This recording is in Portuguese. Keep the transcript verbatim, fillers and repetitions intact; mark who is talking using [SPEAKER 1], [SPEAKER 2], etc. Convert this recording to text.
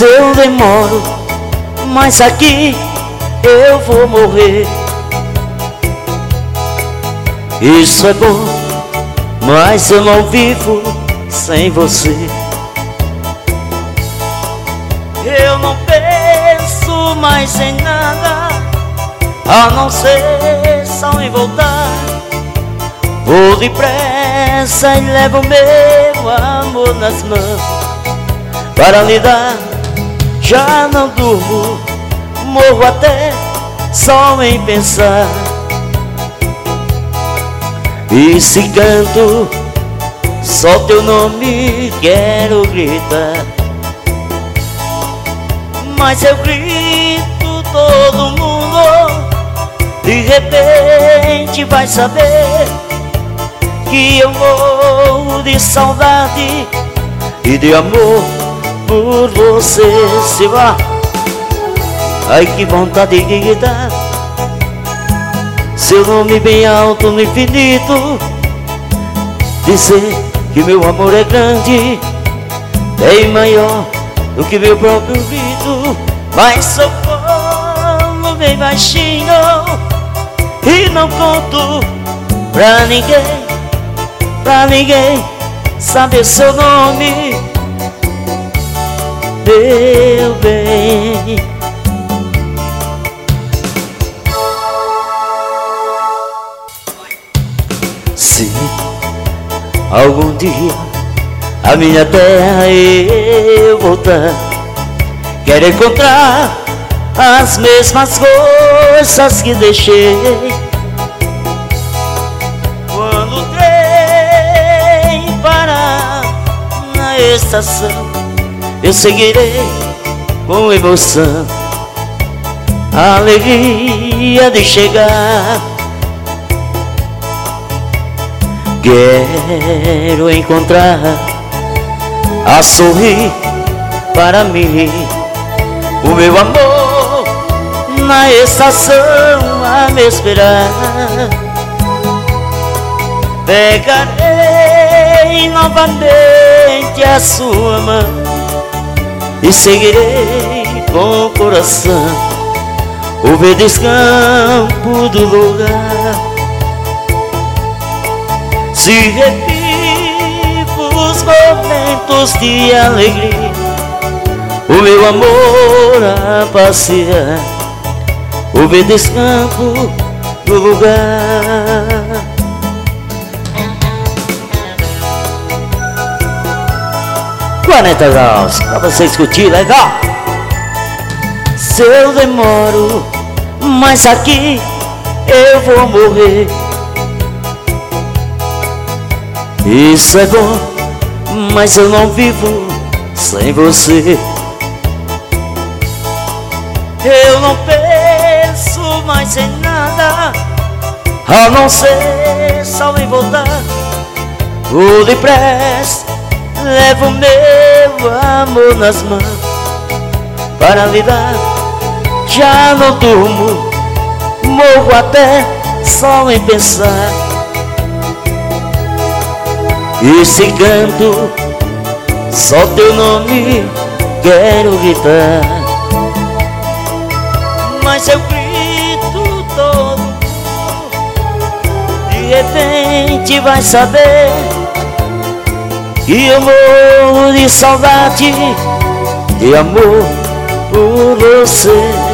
[SPEAKER 1] Se eu demoro, mas aqui eu vou morrer. Isso é bom, mas eu não vivo sem você. Eu não penso mais em nada, a não ser só em voltar. Vou depressa e levo meu amor nas mãos para lhe dar. Já não durmo, morro até só em pensar. E se canto só teu nome quero gritar, mas eu grito, todo mundo de repente vai saber que eu morro de saudade e de amor por você. Se vá, ai que vontade de gritar seu nome bem alto no infinito, dizer que meu amor é grande, bem maior do que meu próprio grito. Mas socorro bem baixinho e não conto pra ninguém, pra ninguém saber seu nome, meu bem. Se algum dia a minha terra eu voltar, quero encontrar as mesmas forças que deixei quando o trem parar na estação. Eu seguirei com emoção a alegria de chegar. Quero encontrar a sorrir para mim o meu amor na estação a me esperar. Pegarei novamente a sua mão e seguirei com o coração o verdes campos do lugar. Se revivo os momentos de alegria, o meu amor a passear, o verdes campos do lugar. quarenta graus pra você discutir, legal? Se eu demoro, mas aqui eu vou morrer. Isso é bom, mas eu não vivo sem você. Eu não penso mais em nada, a não ser só em voltar. Vou depressa, levo meu amor nas mãos para lhe dar. Já não durmo, morro até só em pensar. E se canto só teu nome quero gritar, mas eu grito, todo de repente vai saber que eu morro de saudade, de amor por você.